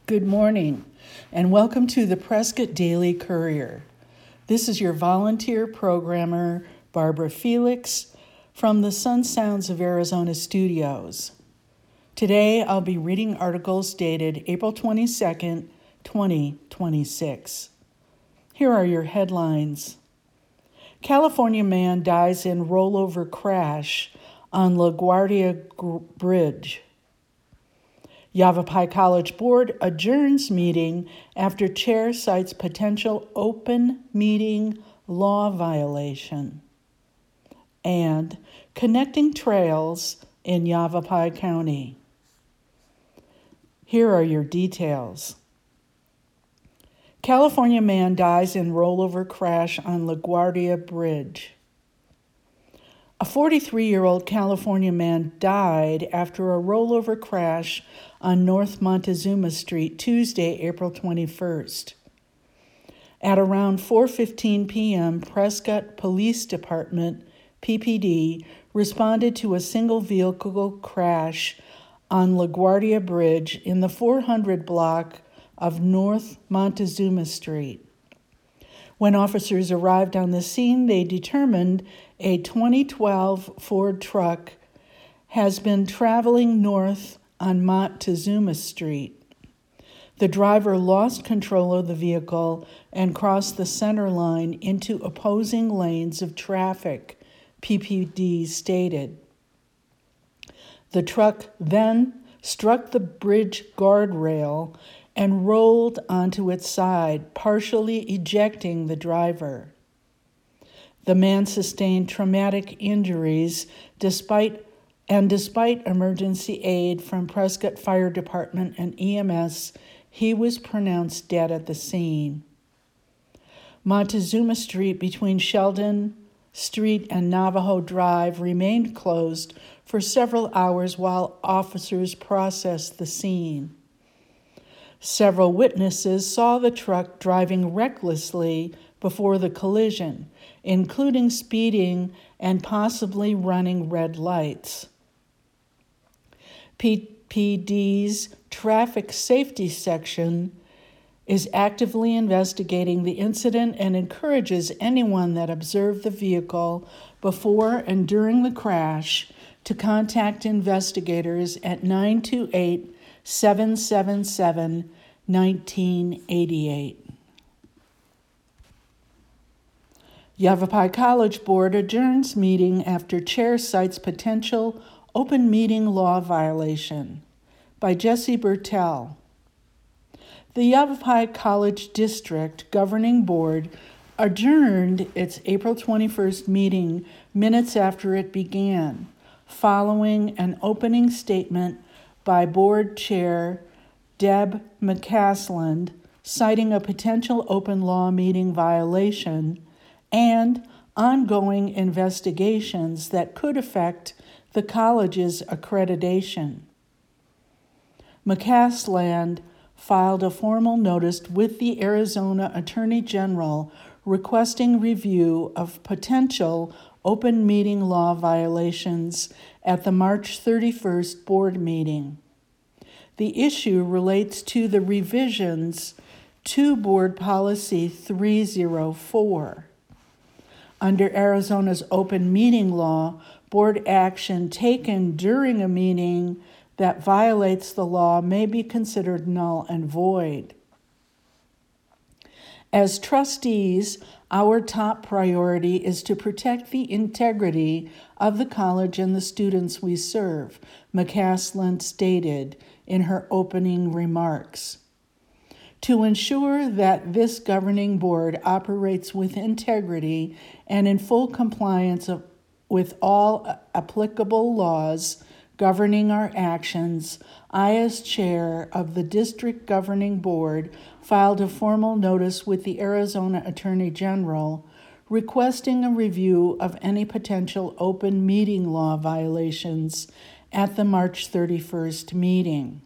Good morning, and welcome to the Prescott Daily Courier. This is your volunteer programmer, Barbara Felix, from the Sun Sounds of Arizona studios. Today, I'll be reading articles dated April 22nd, 2026. Here are your headlines. California man dies in rollover crash on LaGuardia Bridge. Yavapai College Board adjourns meeting after chair cites potential open meeting law violation. And connecting trails in Yavapai County. Here are your details. California man dies in rollover crash on LaGuardia Bridge. A 43-year-old California man died after a rollover crash on North Montezuma Street Tuesday, April 21st. At around 4:15 p.m., Prescott Police Department, PPD, responded to a single vehicle crash on LaGuardia Bridge in the 400 block of North Montezuma Street. When officers arrived on the scene, they determined a 2012 Ford truck has been traveling north on Montezuma Street. The driver lost control of the vehicle and crossed the center line into opposing lanes of traffic, PPD stated. The truck then struck the bridge guardrail and rolled onto its side, partially ejecting the driver. The man sustained traumatic injuries despite emergency aid from Prescott Fire Department and EMS, he was pronounced dead at the scene. Montezuma Street between Sheldon Street and Navajo Drive remained closed for several hours while officers processed the scene. Several witnesses saw the truck driving recklessly before the collision, including speeding and possibly running red lights. PPD's traffic safety section is actively investigating the incident and encourages anyone that observed the vehicle before and during the crash to contact investigators at 928-777-1988. Yavapai College Board adjourns meeting after chair cites potential open meeting law violation. By Jesse Bertel. The Yavapai College District Governing Board adjourned its April 21st meeting minutes after it began, following an opening statement by Board Chair Deb McCasland citing a potential open law meeting violation and ongoing investigations that could affect the college's accreditation. McCasland filed a formal notice with the Arizona Attorney General requesting review of potential open meeting law violations at the March 31st board meeting. The issue relates to the revisions to Board Policy 304. Under Arizona's open meeting law, board action taken during a meeting that violates the law may be considered null and void. As trustees, our top priority is to protect the integrity of the college and the students we serve, McCasland stated in her opening remarks. To ensure that this governing board operates with integrity and in full compliance with all applicable laws governing our actions, I, as chair of the district governing board, filed a formal notice with the Arizona Attorney General requesting a review of any potential open meeting law violations at the March 31st meeting.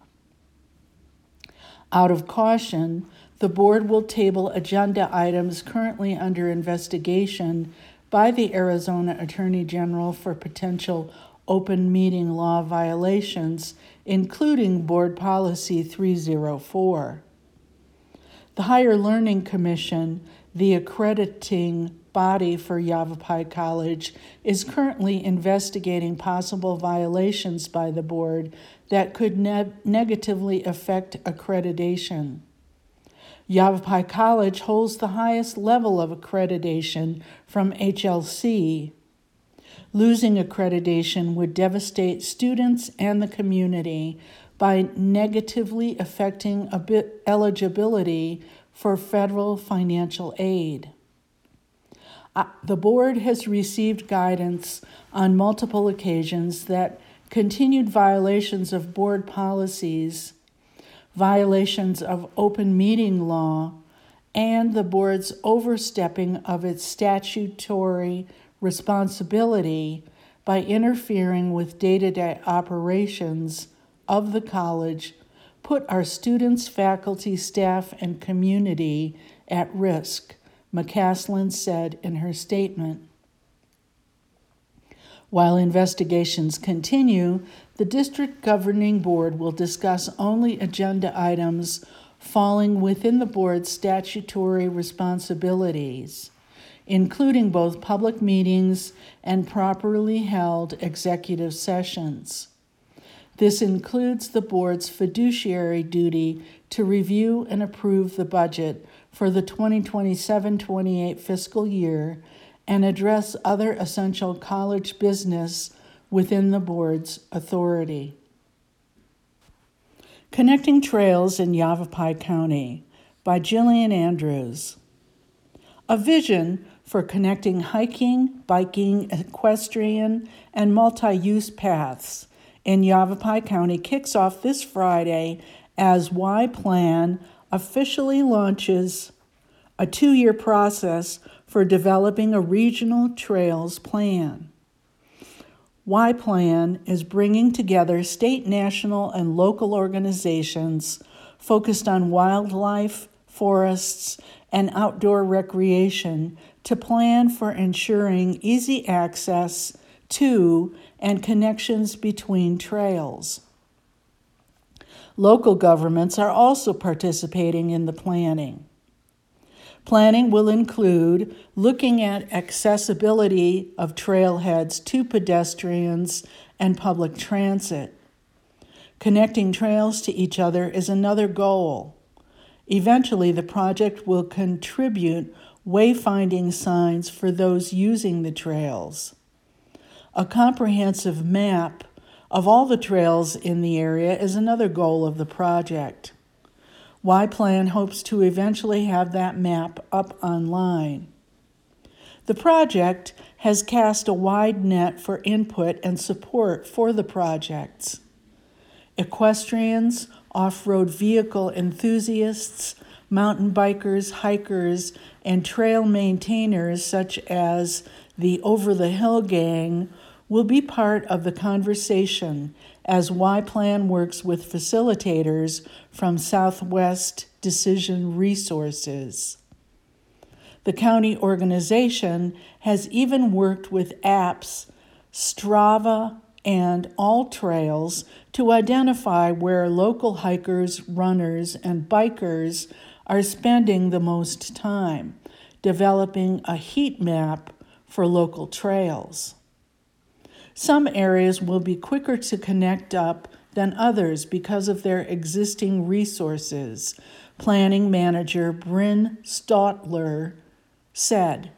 Out of caution, the board will table agenda items currently under investigation by the Arizona Attorney General for potential open meeting law violations, including Board Policy 304. The Higher Learning Commission, the accrediting body for Yavapai College, is currently investigating possible violations by the board that could negatively affect accreditation. Yavapai College holds the highest level of accreditation from HLC. Losing accreditation would devastate students and the community by negatively affecting eligibility for federal financial aid. The board has received guidance on multiple occasions that continued violations of board policies, violations of open meeting law, and the board's overstepping of its statutory responsibility by interfering with day-to-day operations of the college put our students, faculty, staff, and community at risk, McCaslin said in her statement. While investigations continue, the district governing board will discuss only agenda items falling within the board's statutory responsibilities, including both public meetings and properly held executive sessions. This includes the board's fiduciary duty to review and approve the budget for the 2027-28 fiscal year and address other essential college business within the board's authority. Connecting Trails in Yavapai County by Jillian Andrews. A vision for connecting hiking, biking, equestrian, and multi-use paths in Yavapai County kicks off this Friday as Y-Plan officially launches a 2-year process for developing a regional trails plan. Y-Plan is bringing together state, national, and local organizations focused on wildlife, forests, and outdoor recreation to plan for ensuring easy access to and connections between trails. Local governments are also participating in the planning. Planning will include looking at accessibility of trailheads to pedestrians and public transit. Connecting trails to each other is another goal. Eventually, the project will contribute wayfinding signs for those using the trails. A comprehensive map of all the trails in the area is another goal of the project. Y-Plan hopes to eventually have that map up online. The project has cast a wide net for input and support for the projects. Equestrians, off-road vehicle enthusiasts, mountain bikers, hikers, and trail maintainers such as the Over the Hill Gang will be part of the conversation as Y-Plan works with facilitators from Southwest Decision Resources. The county organization has even worked with apps, Strava, and AllTrails to identify where local hikers, runners, and bikers are spending the most time, developing a heat map for local trails. Some areas will be quicker to connect up than others because of their existing resources, planning manager Bryn Stotler said.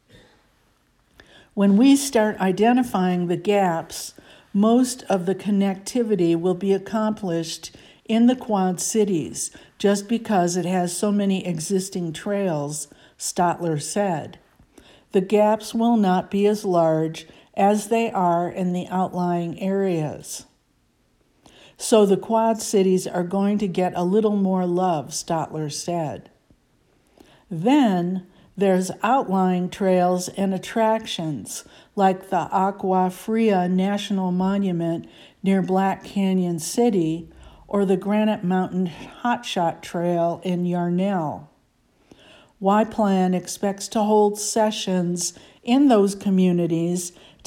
When we start identifying the gaps, most of the connectivity will be accomplished in the Quad Cities just because it has so many existing trails, Stotler said. The gaps will not be as large as they are in the outlying areas. So the Quad Cities are going to get a little more love, Stotler said. Then there's outlying trails and attractions like the Agua Fria National Monument near Black Canyon City or the Granite Mountain Hotshot Trail in Yarnell. Y-Plan expects to hold sessions in those communities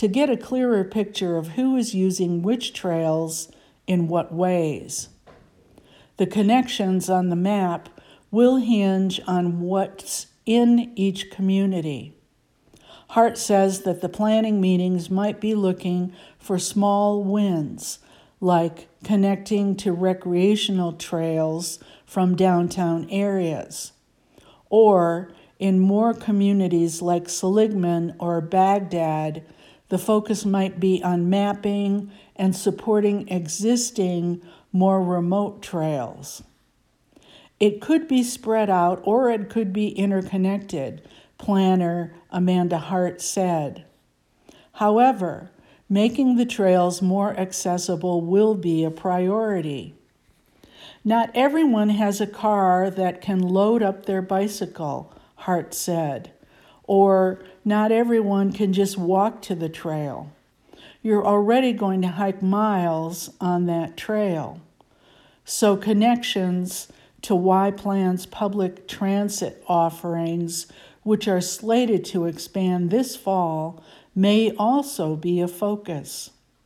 to get a clearer picture of who is using which trails in what ways. The connections on the map will hinge on what's in each community. Hart says that the planning meetings might be looking for small wins, like connecting to recreational trails from downtown areas, or in more communities like Seligman or Baghdad, the focus might be on mapping and supporting existing, more remote trails. It could be spread out or it could be interconnected, planner Amanda Hart said. However, making the trails more accessible will be a priority. Not everyone has a car that can load up their bicycle, Hart said, or not everyone can just walk to the trail. You're already going to hike miles on that trail. So connections to Y-Plan's public transit offerings, which are slated to expand this fall, may also be a focus.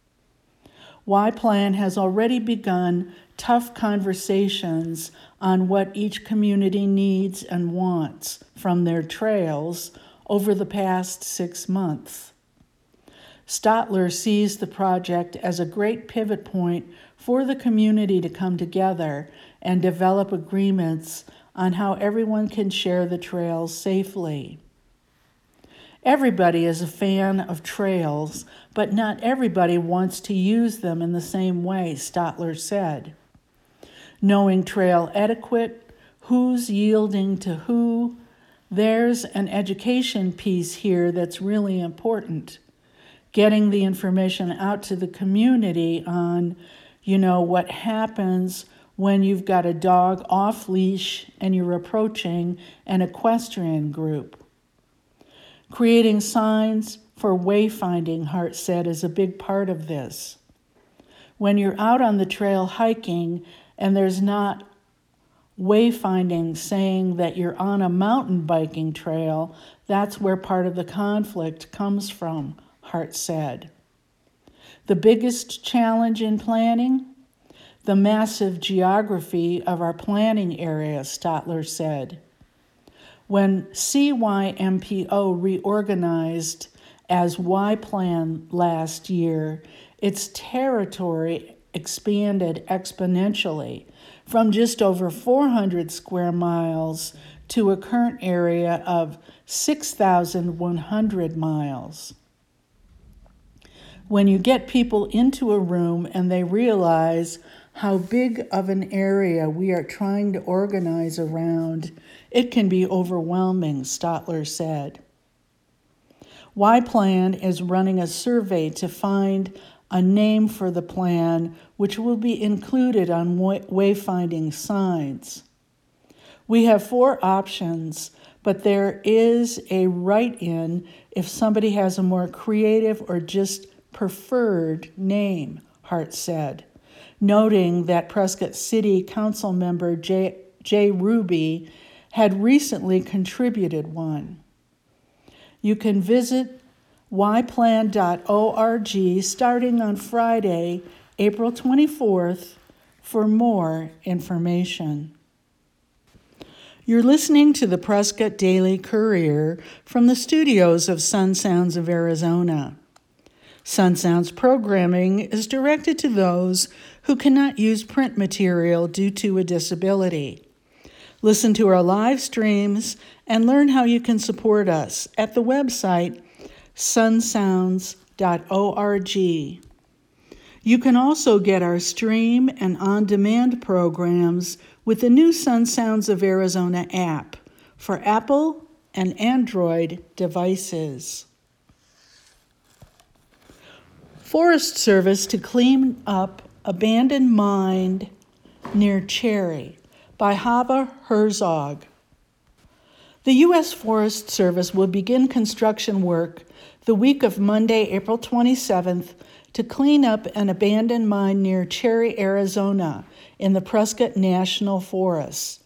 Y-Plan has already begun tough conversations on what each community needs and wants from their trails over the past 6 months. Stotler sees the project as a great pivot point for the community to come together and develop agreements on how everyone can share the trails safely. Everybody is a fan of trails, but not everybody wants to use them in the same way, Stotler said. Knowing trail etiquette, who's yielding to who, there's an education piece here that's really important. Getting the information out to the community on, what happens when you've got a dog off leash and you're approaching an equestrian group. Creating signs for wayfinding, Hart said, is a big part of this. When you're out on the trail hiking and there's not wayfinding saying that you're on a mountain biking trail, that's where part of the conflict comes from, Hart said. The biggest challenge in planning? The massive geography of our planning area, Stotler said. When CYMPO reorganized as Y-Plan last year, its territory expanded exponentially from just over 400 square miles to a current area of 6,100 miles. When you get people into a room and they realize how big of an area we are trying to organize around, it can be overwhelming, Stotler said. Y-Plan is running a survey to find a name for the plan, which will be included on wayfinding signs. We have 4 options, but there is a write-in if somebody has a more creative or just preferred name, Hart said, noting that Prescott City Council member Jay Ruby had recently contributed one. You can visit yplan.org starting on Friday, April 24th, for more information. You're listening to the Prescott Daily Courier from the studios of Sun Sounds of Arizona. Sun Sounds programming is directed to those who cannot use print material due to a disability. Listen to our live streams and learn how you can support us at the website sunsounds.org. You can also get our stream and on-demand programs with the new Sun Sounds of Arizona app for Apple and Android devices. Forest Service to clean up abandoned mine near Cherry by Hava Herzog. The U.S. Forest Service will begin construction work the week of Monday, April 27th, to clean up an abandoned mine near Cherry, Arizona, in the Prescott National Forest,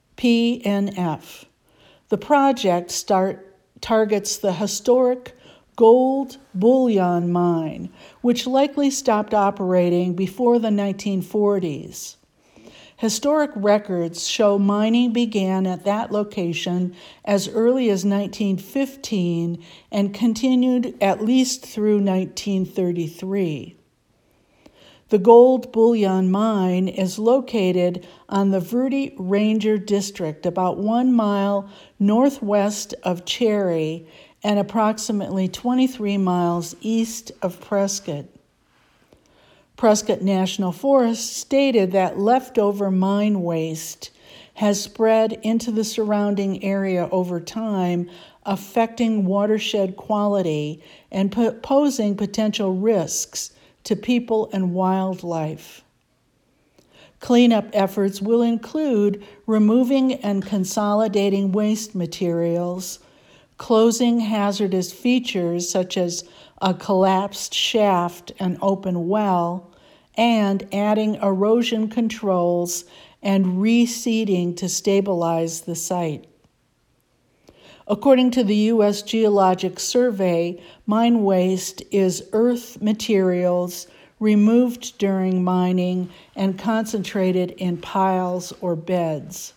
PNF. The project targets the historic gold bullion mine, which likely stopped operating before the 1940s. Historic records show mining began at that location as early as 1915 and continued at least through 1933. The gold bullion mine is located on the Verde Ranger District, about 1 mile northwest of Cherry and approximately 23 miles east of Prescott. Prescott National Forest stated that leftover mine waste has spread into the surrounding area over time, affecting watershed quality and posing potential risks to people and wildlife. Cleanup efforts will include removing and consolidating waste materials, closing hazardous features such as a collapsed shaft and open well, and adding erosion controls and reseeding to stabilize the site. According to the U.S. Geologic Survey, mine waste is earth materials removed during mining and concentrated in piles or beds.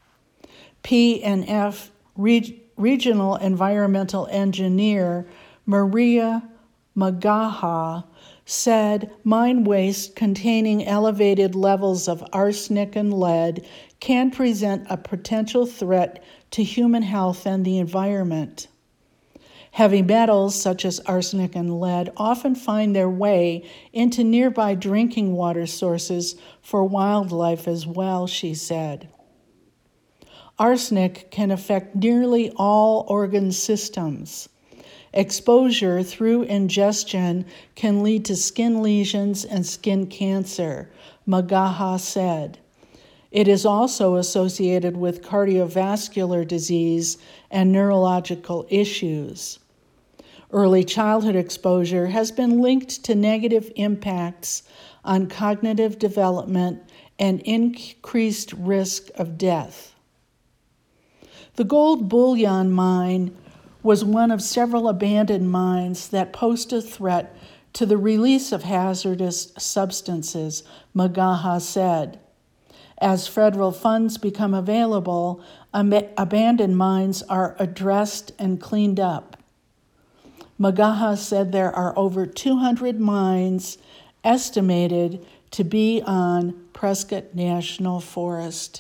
P&F Regional Environmental Engineer Maria Magaha said mine waste containing elevated levels of arsenic and lead can present a potential threat to human health and the environment. Heavy metals such as arsenic and lead often find their way into nearby drinking water sources for wildlife as well, she said. Arsenic can affect nearly all organ systems. Exposure through ingestion can lead to skin lesions and skin cancer, Magaha said. It is also associated with cardiovascular disease and neurological issues. Early childhood exposure has been linked to negative impacts on cognitive development and increased risk of death. The gold bullion mine was one of several abandoned mines that pose a threat to the release of hazardous substances, Magaha said. As federal funds become available, abandoned mines are addressed and cleaned up. Magaha said there are over 200 mines estimated to be on Prescott National Forest.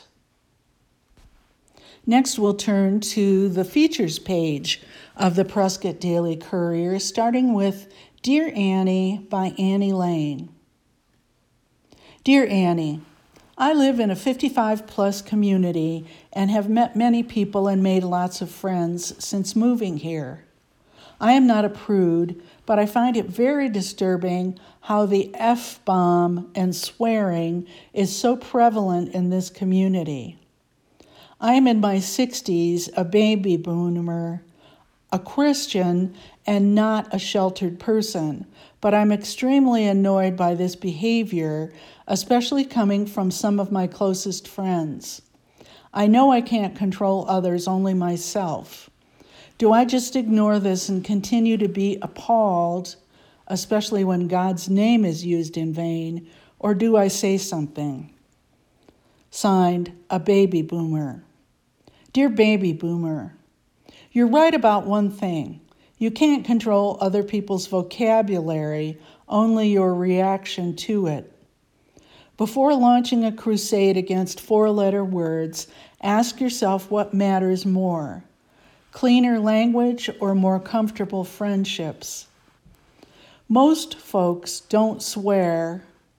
Next, we'll turn to the features page of the Prescott Daily Courier, starting with Dear Annie by Annie Lane. Dear Annie, I live in a 55-plus community and have met many people and made lots of friends since moving here. I am not a prude, but I find it very disturbing how the F-bomb and swearing is so prevalent in this community. I am in my 60s, a baby boomer, a Christian, and not a sheltered person, but I'm extremely annoyed by this behavior, especially coming from some of my closest friends. I know I can't control others, only myself. Do I just ignore this and continue to be appalled, especially when God's name is used in vain, or do I say something? Signed, a baby boomer. Dear baby boomer, you're right about one thing. You can't control other people's vocabulary, only your reaction to it. Before launching a crusade against four-letter words, ask yourself what matters more, cleaner language or more comfortable friendships. Most folks don't swear,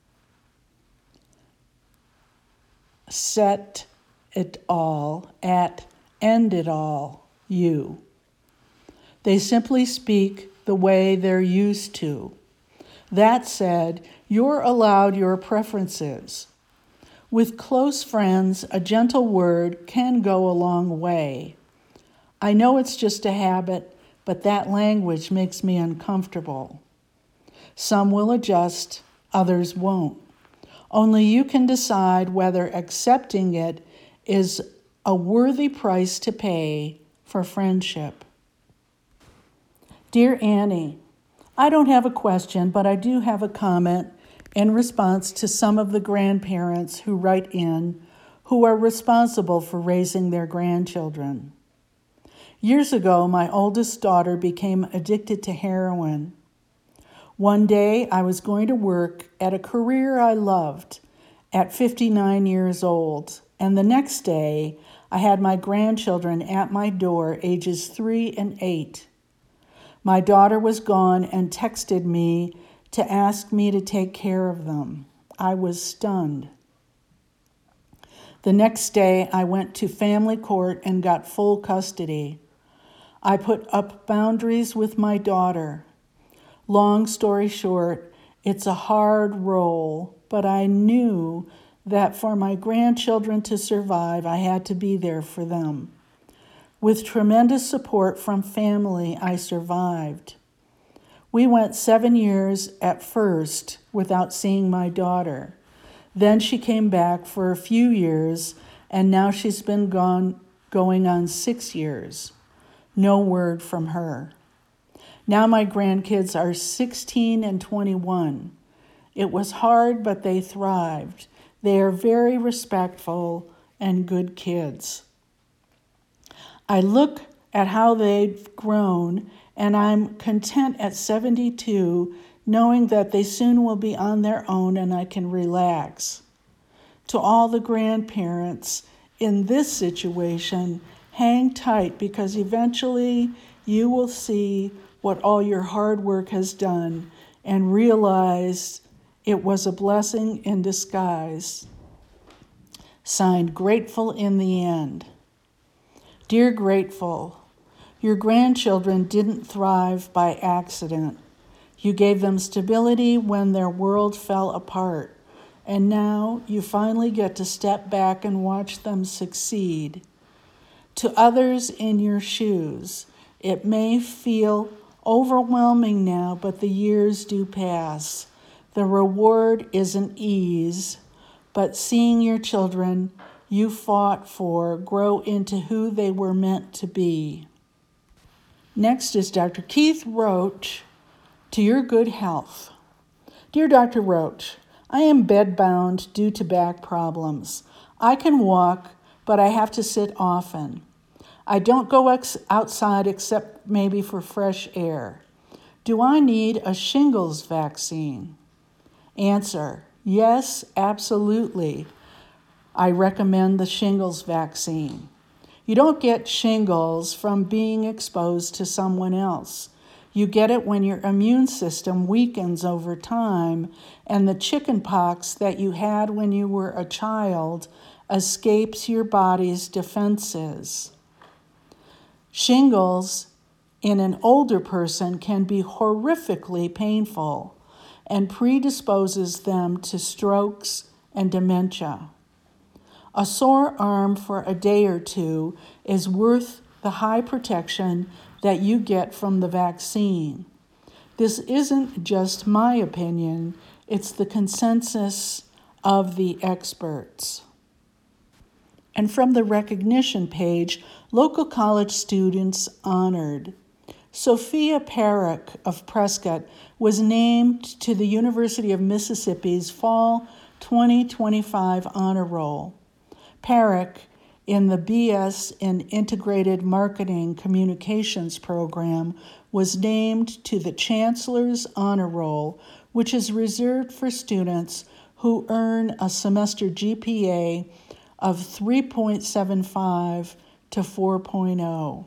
set it all at end it all, you. They simply speak the way they're used to. That said, you're allowed your preferences. With close friends, a gentle word can go a long way. I know it's just a habit, but that language makes me uncomfortable. Some will adjust, others won't. Only you can decide whether accepting it is a worthy price to pay for friendship. Dear Annie, I don't have a question, but I do have a comment in response to some of the grandparents who write in who are responsible for raising their grandchildren. Years ago, my oldest daughter became addicted to heroin. One day, I was going to work at a career I loved at 59 years old, and the next day, I had my grandchildren at my door, ages 3 and 8. My daughter was gone and texted me to ask me to take care of them. I was stunned. The next day, I went to family court and got full custody. I put up boundaries with my daughter. Long story short, it's a hard role, but I knew that for my grandchildren to survive, I had to be there for them. With tremendous support from family, I survived. We went 7 years at first without seeing my daughter. Then she came back for a few years, and now she's been going on 6 years. No word from her. Now my grandkids are 16 and 21. It was hard, but they thrived. They are very respectful and good kids. I look at how they've grown, and I'm content at 72, knowing that they soon will be on their own and I can relax. To all the grandparents in this situation, hang tight, because eventually you will see what all your hard work has done and realize it was a blessing in disguise. Signed, Grateful in the End. Dear Grateful, your grandchildren didn't thrive by accident. You gave them stability when their world fell apart, and now you finally get to step back and watch them succeed. To others in your shoes, it may feel overwhelming now, but the years do pass. The reward isn't ease, but seeing your children you fought for grow into who they were meant to be. Next is Dr. Keith Roach, to your good health. Dear Dr. Roach, I am bedbound due to back problems. I can walk, but I have to sit often. I don't go outside except maybe for fresh air. Do I need a shingles vaccine? Answer, yes, absolutely. I recommend the shingles vaccine. You don't get shingles from being exposed to someone else. You get it when your immune system weakens over time and the chicken pox that you had when you were a child escapes your body's defenses. Shingles in an older person can be horrifically painful and predisposes them to strokes and dementia. A sore arm for a day or two is worth the high protection that you get from the vaccine. This isn't just my opinion, it's the consensus of the experts. And from the recognition page, local college students honored. Sophia Parrick of Prescott was named to the University of Mississippi's Fall 2025 Honor Roll. Parrick, in the BS in Integrated Marketing Communications program, was named to the Chancellor's Honor Roll, which is reserved for students who earn a semester GPA of 3.75 to 4.0.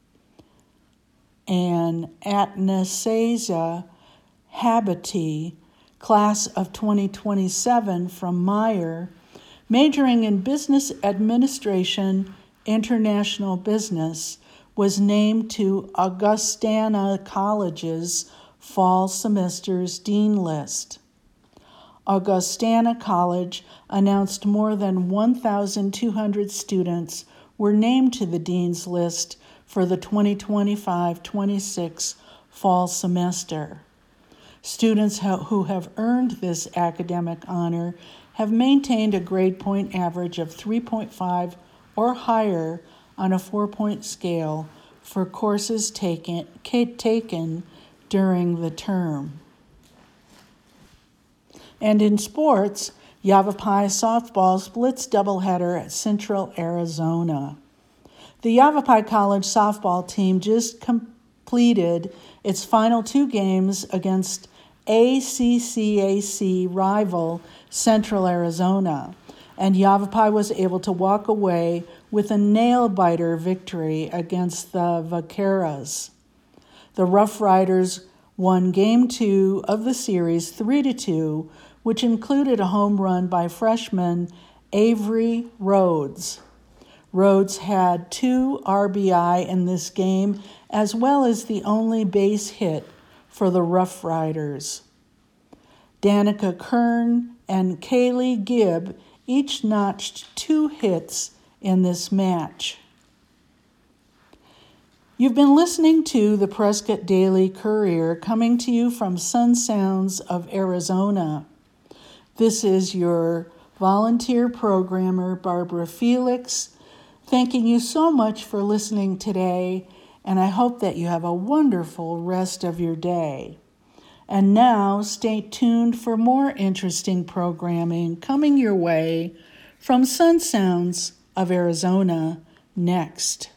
And Anastasia Habiti, class of 2027 from Meyer, majoring in Business Administration, International Business, was named to Augustana College's fall semester's Dean List. Augustana College announced more than 1,200 students were named to the Dean's List for the 2025-26 fall semester. Students who have earned this academic honor have maintained a grade point average of 3.5 or higher on a 4-point scale for courses taken during the term. And in sports, Yavapai softball splits doubleheader at Central Arizona. The Yavapai College softball team just completed its final 2 games against ACCAC rival Central Arizona, and Yavapai was able to walk away with a nail-biter victory against the Vaqueras. The Rough Riders won Game 2 of the series 3-2, which included a home run by freshman Avery Rhodes. Rhodes had 2 RBI in this game, as well as the only base hit for the Rough Riders. Danica Kern and Kaylee Gibb each notched 2 hits in this match. You've been listening to the Prescott Daily Courier, coming to you from Sun Sounds of Arizona. This is your volunteer programmer, Barbara Felix, thanking you so much for listening today, and I hope that you have a wonderful rest of your day. And now, stay tuned for more interesting programming coming your way from Sun Sounds of Arizona next.